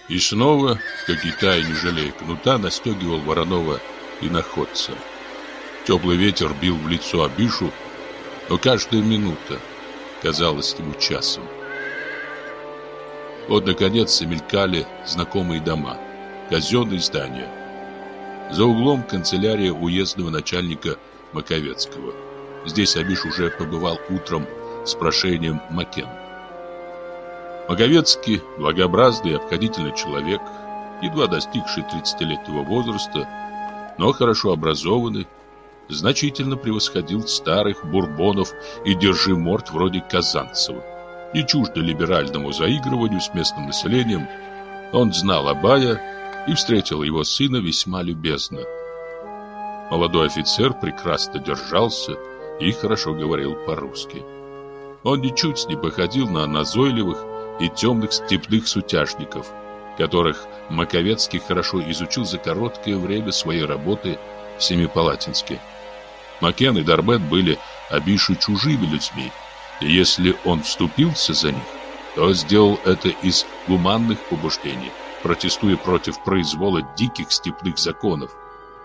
И снова, как и та, не жалея кнута, настегивал Воронова и находца. Теплый ветер бил в лицо Абишу, но каждая минута казалась ему часом. Вот, наконец, замелькали знакомые дома, казенные здания. За углом канцелярия уездного начальника Маковецкого. Здесь Абиш уже побывал утром с прошением Макен. Маковецкий, благообразный и обходительный человек, едва достигший 30-летнего возраста, но хорошо образованный, значительно превосходил старых бурбонов и держиморд вроде Казанцева. Не чуждо либеральному заигрыванию с местным населением, он знал Абая и встретил его сына весьма любезно. Молодой офицер прекрасно держался и хорошо говорил по-русски. Он ничуть не походил на назойливых и темных степных сутяжников, которых Маковецкий хорошо изучил за короткое время своей работы в Семипалатинске. Макен и Дарбет были Абишу чужими людьми, и если он вступился за них, то сделал это из гуманных побуждений, протестуя против произвола диких степных законов.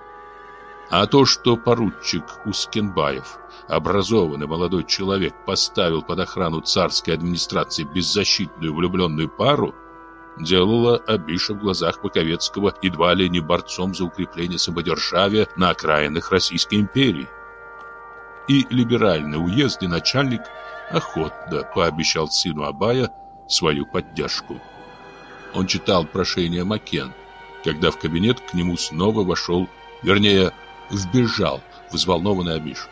А то, что поручик Ускенбаев, образованный молодой человек, поставил под охрану царской администрации беззащитную влюбленную пару, делало Абиша в глазах Маковецкого едва ли не борцом за укрепление самодержавия на окраинах Российской империи. И либеральный уездный начальник охотно пообещал сыну Абая свою поддержку. Он читал прошение Макен, когда в кабинет к нему снова вошел, вернее, вбежал взволнованный Абиш.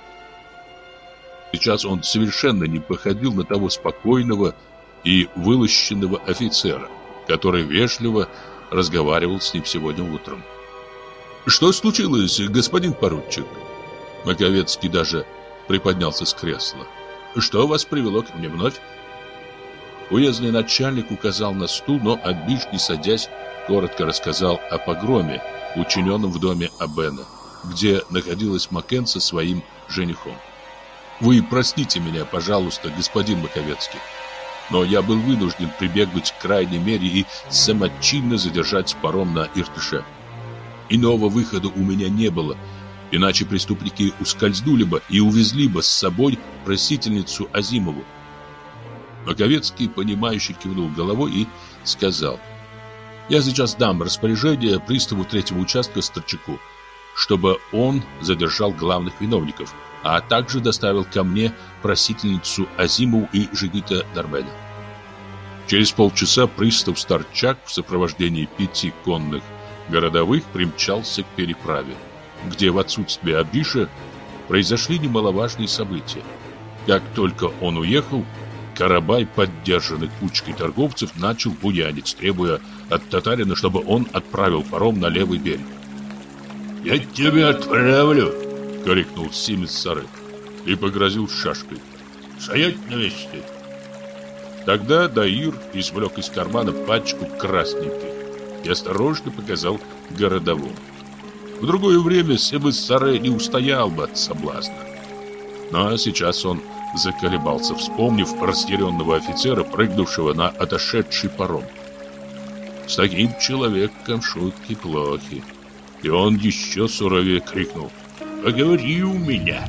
Сейчас он совершенно не походил на того спокойного и вылощенного офицера, который вежливо разговаривал с ним сегодня утром. «Что случилось, господин поручик?» Маковецкий даже приподнялся с кресла. «Что вас привело ко мне вновь?» Уездный начальник указал на стул, но Абиш, не садясь, коротко рассказал о погроме, учиненном в доме Абена, где находилась Макен со своим женихом. «Вы простите меня, пожалуйста, господин Маковецкий, но я был вынужден прибегнуть к крайней мере и самочинно задержать паром на Иртыше. Иного выхода у меня не было, иначе преступники ускользнули бы и увезли бы с собой просительницу Азимову». Маковецкий, понимающе кивнул головой и сказал: «Я сейчас дам распоряжение приставу третьего участка Старчаку, чтобы он задержал главных виновников, а также доставил ко мне просительницу Азимову и Жигита Дарбена». Через полчаса пристав Старчак в сопровождении 5 конных городовых примчался к переправе, где в отсутствие Абиша произошли немаловажные события. Как только он уехал, Карабай, поддержанный кучкой торговцев, начал буянить, требуя от татарина, чтобы он отправил паром на левый берег. «Я тебя отправлю!» — крикнул Симец-Сары и погрозил шашкой. «Стоять на месте!» Тогда Даир извлек из кармана пачку красненьких и осторожно показал городовому. В другое время Симец-Сары не устоял бы от соблазна. Но сейчас он заколебался, вспомнив растерянного офицера, прыгнувшего на отошедший паром. С таким человеком шутки плохи. И он еще суровее крикнул: «Поговори у меня!»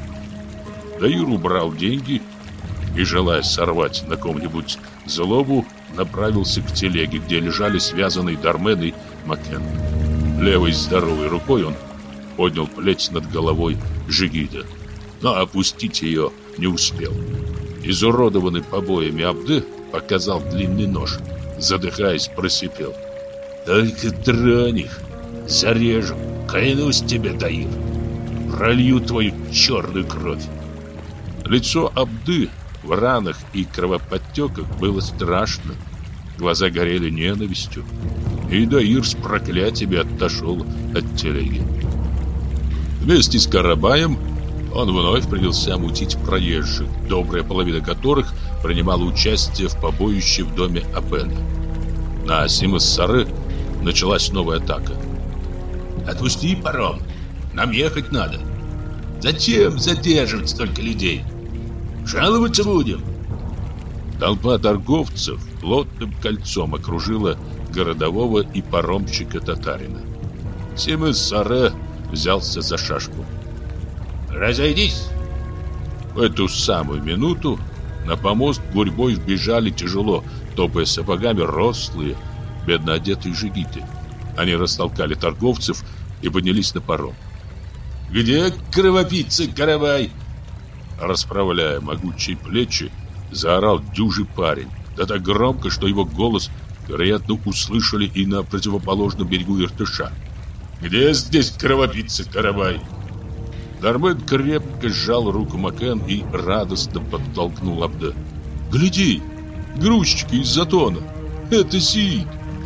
Даир убрал деньги и, желая сорвать на ком-нибудь злобу, направился к телеге, где лежали связанные Дармен и Макен. Левой здоровой рукой он поднял плеть над головой Жигита, но опустить ее не успел. Изуродованный побоями Абды показал длинный нож, задыхаясь, просипел: «Только тронь их, зарежу, клянусь тебе, Даир, пролью твою черную кровь». Лицо Абды в ранах и кровоподтеках было страшно, глаза горели ненавистью, и Даир с проклятиями отошел от телеги. Вместе с Карабаем он вновь принялся мутить проезжих, добрая половина которых принимала участие в побоище в доме Абена. На Симас-Сары началась новая атака. «Отпусти паром, нам ехать надо. Зачем задерживать столько людей? Жаловаться будем». Толпа торговцев плотным кольцом окружила городового и паромщика-татарина. Симыс Саре взялся за шашку. «Разойдись!» В эту самую минуту на помост гурьбой вбежали тяжело, топая сапогами, рослые, бедно одетые жигиты. Они растолкали торговцев и поднялись на паром. «Где кровопийца Карабай?» Расправляя могучие плечи, заорал дюжий парень, да так громко, что его голос, вероятно, услышали и на противоположном берегу Иртыша. «Где здесь кровопийца Карабай?» Дармен крепко сжал руку Макен и радостно подтолкнул Абда. «Гляди, грузчики из Затона! Это Сиид!»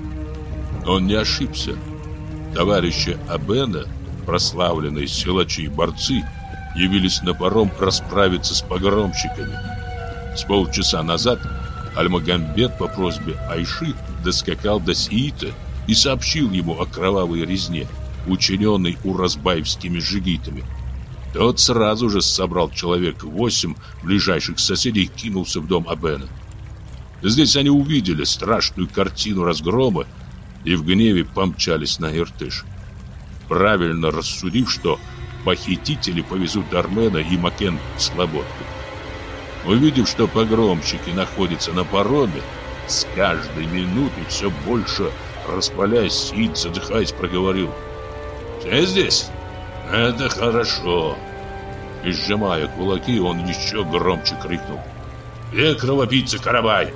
Он не ошибся. Товарищи Абена, прославленные силачи и борцы, явились на паром расправиться с погромщиками. С полчаса назад Альмагамбет по просьбе Айши доскакал до Сиита и сообщил ему о кровавой резне, учиненной уразбаевскими жигитами. Тот сразу же собрал человек 8 ближайших соседей и кинулся в дом Абена. Здесь они увидели страшную картину разгрома и в гневе помчались на Иртыш, правильно рассудив, что похитители повезут Дармена и Макен в слободку. Увидев, что погромщики находятся на пароме, с каждой минутой все больше распаляясь, Сиид, задыхаясь, проговорил: «Все здесь? Это хорошо!» И, сжимая кулаки, он еще громче крикнул: «Где кровопийца Карабай?»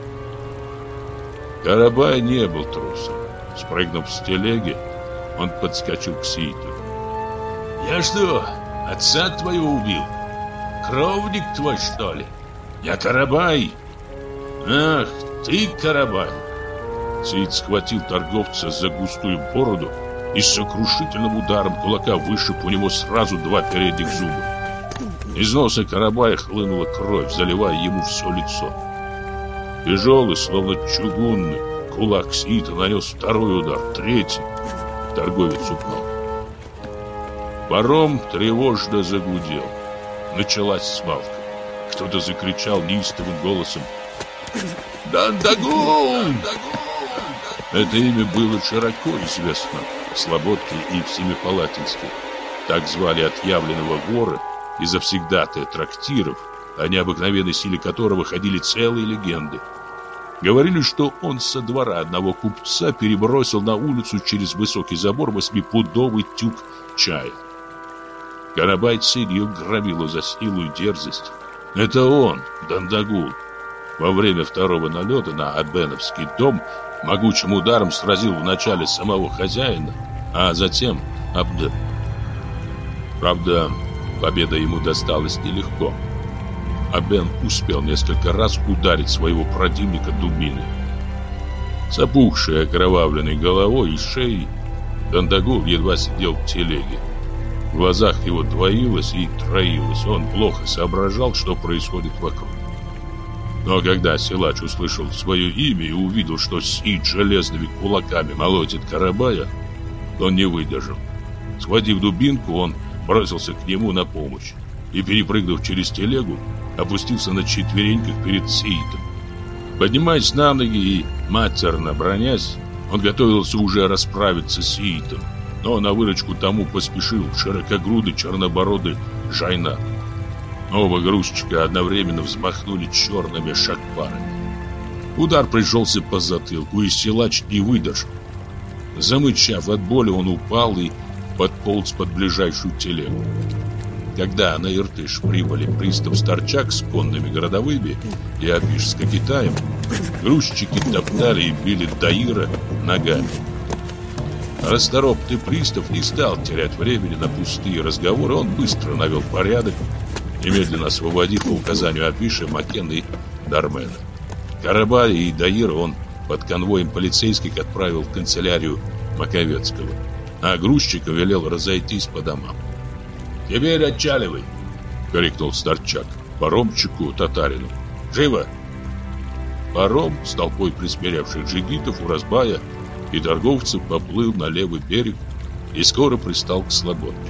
Карабай не был трусом. Спрыгнув с телеги, он подскочил к Сииду. «Я что, отца твоего убил? Кровник твой, что ли? Я Карабай!» «Ах, ты Карабай!» Сиид схватил торговца за густую бороду и с сокрушительным ударом кулака вышиб у него сразу 2 передних зуба. Из носа Карабая хлынула кровь, заливая ему все лицо. Тяжелый, словно чугунный, кулак Сиида нанес второй удар, третий. Торговец упал. Паром тревожно загудел. Началась свалка. Кто-то закричал неистовым голосом: «Дандагун!» Это имя было широко известно в Слободке и в Семипалатинске. Так звали отъявленного вора и завсегдатая трактиров, о необыкновенной силе которого ходили целые легенды. Говорили, что он со двора одного купца перебросил на улицу через высокий забор 8-пудовый тюк чая. Карабай ценил громилу за силу и дерзость. Это он, Дандагун, во время второго налета на Абеновский дом могучим ударом сразил вначале самого хозяина, а затем Абда. Правда, победа ему досталась нелегко. Абен успел несколько раз ударить своего противника дубиной. С опухшей окровавленной головой и шеей Дандагун едва сидел в телеге. В глазах его двоилось и троилось. Он плохо соображал, что происходит вокруг. Но когда силач услышал свое имя и увидел, что Сиид железными кулаками молотит Карабая, он не выдержал. Схватив дубинку, он бросился к нему на помощь и, перепрыгнув через телегу, опустился на четвереньках перед Сиидом. Поднимаясь на ноги и матерно бронясь, он готовился уже расправиться с Сиидом, но на выручку тому поспешил широкогрудый чернобородый Жайнак. Оба грузчика одновременно взмахнули черными шагпарами. Удар пришелся по затылку, и силач не выдержал. Замычав от боли, он упал и подполз под ближайшую телегу. Когда на Иртыш прибыли пристав Старчак с конными городовыми и Апиш с Кокитаем, грузчики топтали и били Даира ногами. Расторопный пристав не стал терять времени на пустые разговоры. Он быстро навел порядок, немедленно освободив по указанию Апиша, Макен и Дармена. Карабая и Даира он под конвоем полицейских отправил в канцелярию Маковецкого, а грузчикам велел разойтись по домам. «Теперь отчаливай!» — крикнул Старчак паромчику татарину. «Живо!» Паром с толпой присмиревших джигитов, уразбая и торговцев поплыл на левый берег и скоро пристал к слободке.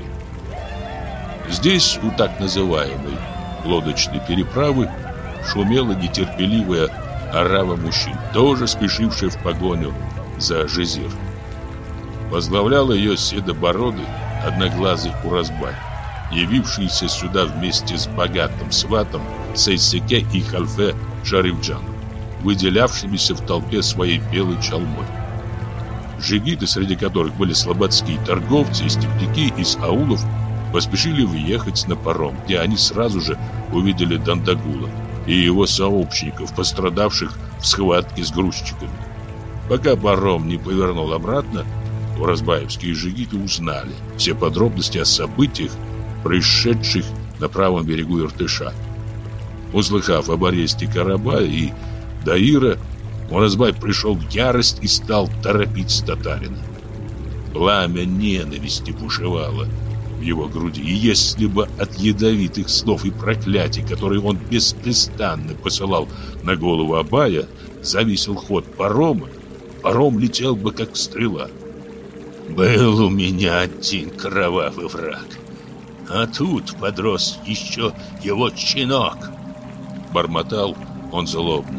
Здесь, у так называемой лодочной переправы, шумела нетерпеливая орава мужчин, тоже спешившая в погоню за Жизир. Возглавлял ее седобородый, одноглазый Уразбай, явившийся сюда вместе с богатым сватом Сейсеке и Хальфе Шарифджаном, выделявшимися в толпе своей белой чалмой. Жигиты, среди которых были слободские торговцы и степняки из аулов, поспешили въехать на паром, где они сразу же увидели Дандагула и его сообщников, пострадавших в схватке с грузчиками. Пока паром не повернул обратно, уразбаевские жигиты узнали все подробности о событиях, происшедших на правом берегу Иртыша. Услыхав об аресте Карабая и Даира, Уразбай пришел в ярость и стал торопить татарина. Пламя ненависти бушевало в его груди, и если бы от ядовитых слов и проклятий, которые он беспрестанно посылал на голову Абая, зависел ход парома, паром летел бы как стрела. «Был у меня один кровавый враг, а тут подрос еще его щенок», — бормотал он злобно.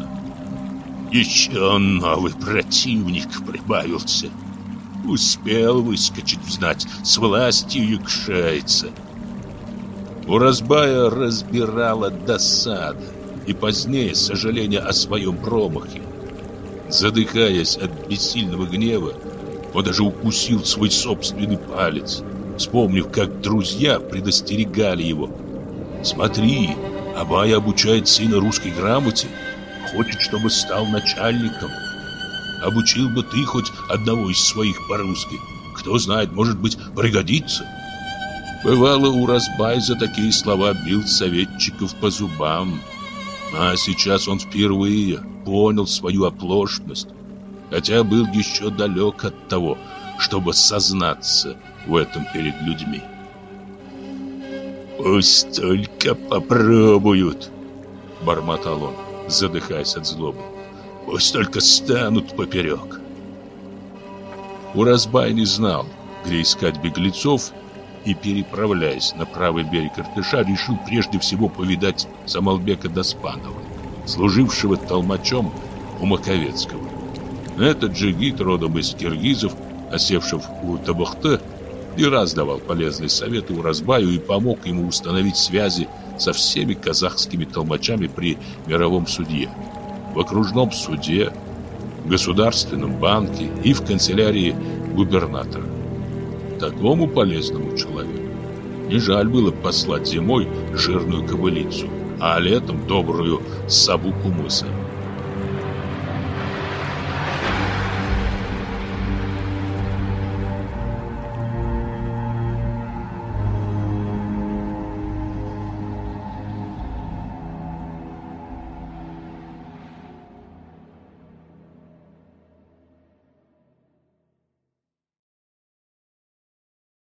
«Еще новый противник прибавился. Успел выскочить взнать, с властью якшается». Уразбая разбирала досада и позднее сожаление о своем промахе. Задыхаясь от бессильного гнева, он даже укусил свой собственный палец, вспомнив, как друзья предостерегали его. «Смотри, Абай обучает сына русской грамоте, хочет, чтобы стал начальником. Обучил бы ты хоть одного из своих по-русски. Кто знает, может быть, пригодится». Бывало, Уразбай за такие слова бил советчиков по зубам. А сейчас он впервые понял свою оплошность, хотя был еще далек от того, чтобы сознаться в этом перед людьми. «Пусть только попробуют», — бормотал он, задыхаясь от злобы. «Пусть только станут поперек». Уразбай не знал, где искать беглецов, и, переправляясь на правый берег Иртыша, решил прежде всего повидать Самалбека Доспанова, служившего толмачом у Маковецкого. Этот джигит, родом из киргизов, осевший у Табахте, не раз давал полезные советы Уразбаю и помог ему установить связи со всеми казахскими толмачами при мировом судье, в окружном суде, в государственном банке и в канцелярии губернатора. Такому полезному человеку не жаль было послать зимой жирную кобылицу, а летом добрую сабу кумыса.